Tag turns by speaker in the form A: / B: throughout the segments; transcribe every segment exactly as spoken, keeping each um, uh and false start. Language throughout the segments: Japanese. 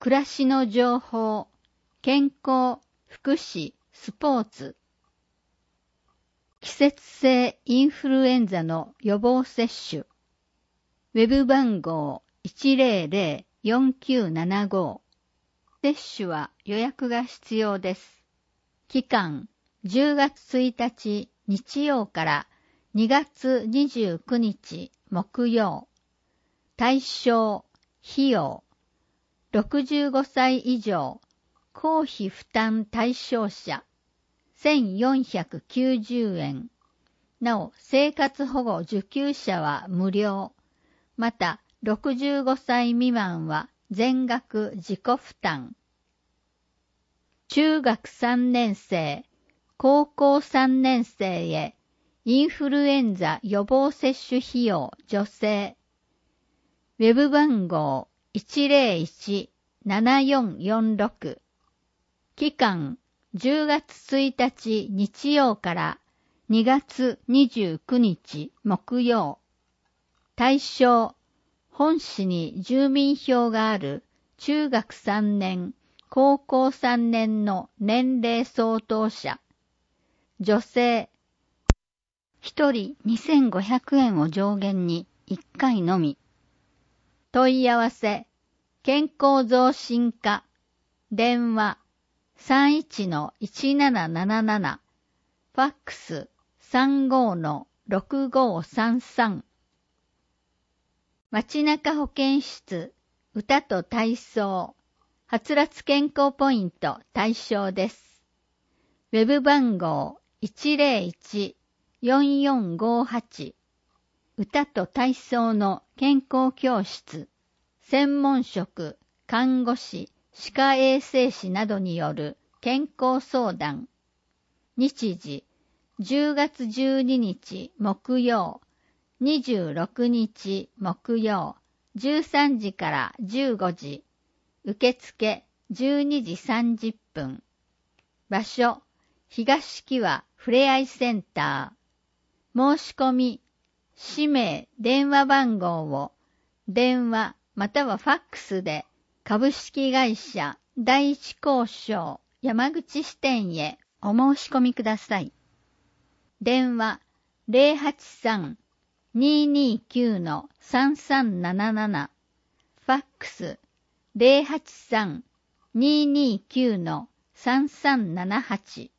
A: 暮らしの情報、健康、福祉、スポーツ。季節性インフルエンザの予防接種。ウェブ番号 いちまるまるよんきゅうななご。接種は予約が必要です。期間じゅうがつついたち日曜からにがつにじゅうくにち木曜。対象、費用。ろくじゅうごさい以上、公費負担対象者。せんよんひゃくきゅうじゅうえん。なお、生活保護受給者は無料。また、ろくじゅうごさい未満は全額自己負担。中学さんねん生、高校さんねん生へインフルエンザ予防接種費用助成。ウェブ番号 いちまるいちななよんよんろく。期間じゅうがつついたち日曜からにがつにじゅうくにち木曜。対象、本市に住民票がある中学さんねん、高校さんねんの年齢相当者。女性。ひとりにせんごひゃくえんを上限にいっかいのみ。問い合わせ、健康増進課、電話 さんいちのいちなななななな、ファックス さんごのろくごさんさん。街中保健室、歌と体操、はつらつ健康ポイント対象です。ウェブ番号 いちまるいちよんよんごはち、歌と体操の健康教室、専門職、看護師、歯科衛生士などによる健康相談。日時、じゅうがつじゅうににち木曜、にじゅうろくにち木曜、じゅうさんじからじゅうごじ、受付じゅうにじさんじゅっぷん。場所、東木和ふれあいセンター。申し込み、氏名、電話番号を電話またはファックスで株式会社第一交渉山口支店へお申し込みください。電話 ゼロはちさん にーにーきゅう さんさんなななな、ファックス ゼロはちさん にーにーきゅう さんさんななはち。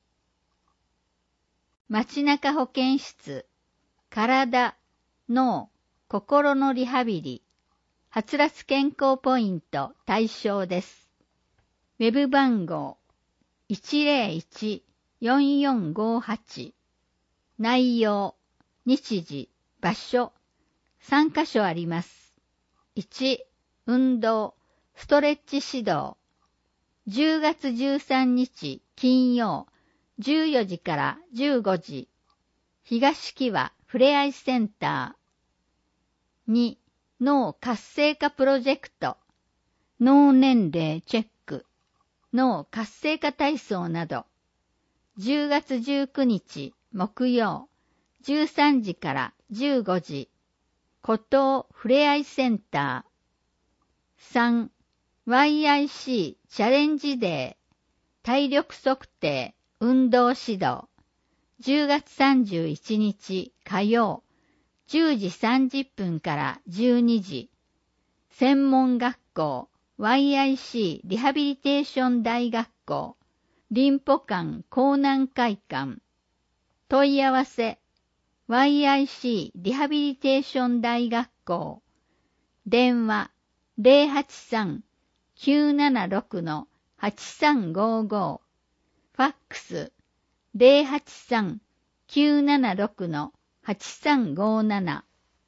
A: 街中保健室、体、脳、心のリハビリ、はつらつ健康ポイント対象です。ウェブ番号 いちまるいちよんよんごはち。内容、日時、場所、さんかしょあります。いち、運動、ストレッチ指導。じゅうがつじゅうさんにち金曜、じゅうよじからじゅうごじ、東木和ふれあいセンター。に、脳活性化プロジェクト。脳年齢チェック。脳活性化体操など。じゅうがつじゅうくにち木曜、じゅうさんじからじゅうごじ、孤島ふれあいセンター。さん、ワイアイシー チャレンジデー、体力測定、運動指導。じゅうがつさんじゅういちにち火曜、じゅうじさんじゅっぷんからじゅうにじ、専門学校 ワイアイシー リハビリテーション大学校、林保館江南会館。問い合わせ ワイアイシー リハビリテーション大学校。電話 ゼロはちさん きゅうななろく はちさんごご。ファックスゼロはちさん きゅうななろく はちさんごなな。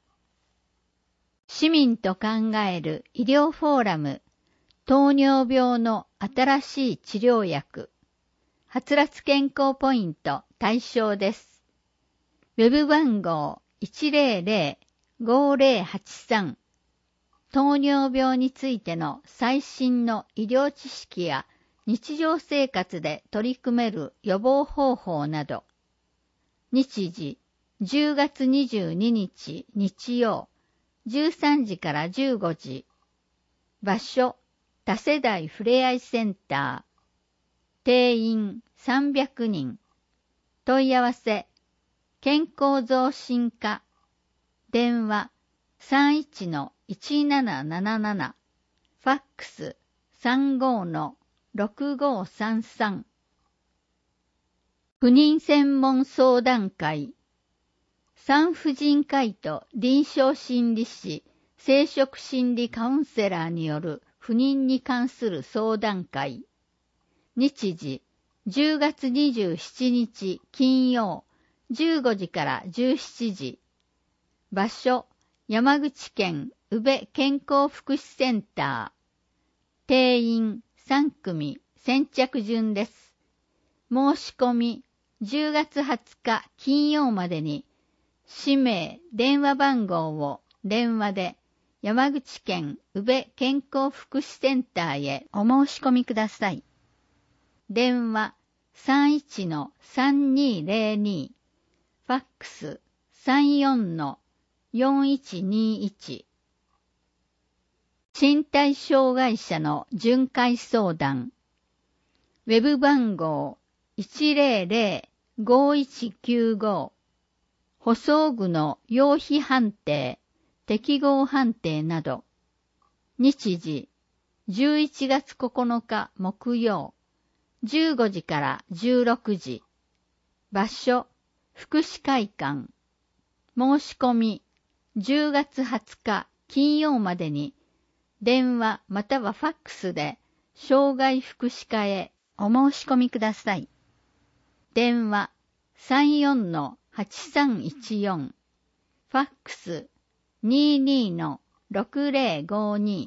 A: 市民と考える医療フォーラム、糖尿病の新しい治療薬、はつらつ健康ポイント対象です。ウェブ番号 いちまるまるごゼロはちさん。糖尿病についての最新の医療知識や日常生活で取り組める予防方法など。日時、じゅうがつにじゅうににち日曜、じゅうさんじからじゅうごじ。場所、 多世代ふれあいセンター、定員さんびゃくにん、問い合わせ、健康増進課、電話 さんいちのいちなななななな、ファックス さんごのろくごさんさん。不妊専門相談会、産婦人科医と臨床心理士、生殖心理カウンセラーによる不妊に関する相談会。日時、じゅうがつにじゅうしちにち金曜、じゅうごじからじゅうしちじ。場所、山口県宇部健康福祉センター。定員さんくみ、先着順です。申し込み、じゅうがつはつか金曜までに、氏名、電話番号を電話で山口県宇部健康福祉センターへお申し込みください。電話 さんいちのさんにーぜろに、ファックス さんよんのよんいちにいち。身体障害者の巡回相談。ウェブ番号 いちぜろぜろごいちきゅうご。補装具の用費判定、適合判定など。日時、じゅういちがつここのか木曜、じゅうごじからじゅうろくじ。場所、福祉会館。申し込み、じゅうがつはつか金曜までに、電話またはファックスで、障害福祉課へお申し込みください。電話さんよんのはちさんいちよん、ファックス ににのろくぜろごに。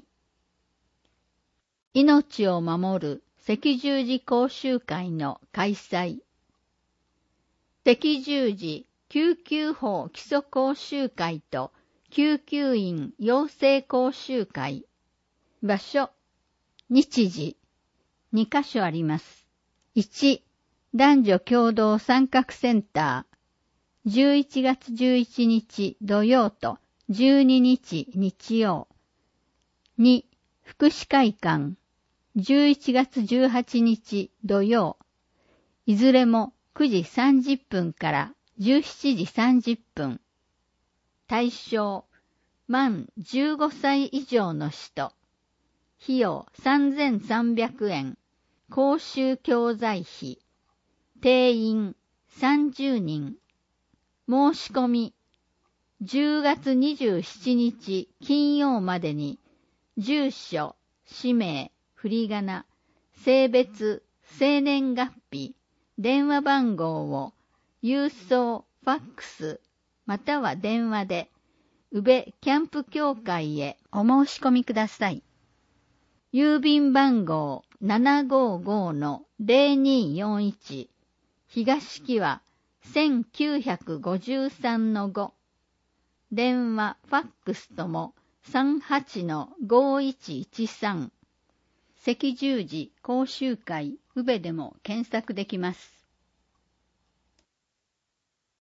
A: 命を守る赤十字講習会の開催。赤十字救急法基礎講習会と救急員養成講習会。場所、日時、にかしょあります。いち、男女共同参画センター、じゅういちがつじゅういちにち土曜とじゅうににち日曜。に、福祉会館、じゅういちがつじゅうはちにち土曜。いずれもくじさんじゅっぷんからじゅうしちじさんじゅっぷん。対象、満じゅうごさい以上の人。費用さんぜんさんびゃくえん。講習教材費。定員さんじゅうにん。申し込み、じゅうがつにじゅうしちにち金曜までに、住所、氏名、振り仮名、性別、生年月日、電話番号を郵送、ファックス、または電話で、宇部キャンプ協会へお申し込みください。郵便番号 ななごーごーのぜろにーよんいち、東木はせんきゅうひゃくごじゅうさんのご。電話、ファックスともさんはちのごいちいちさん。赤十字講習会宇部でも検索できます。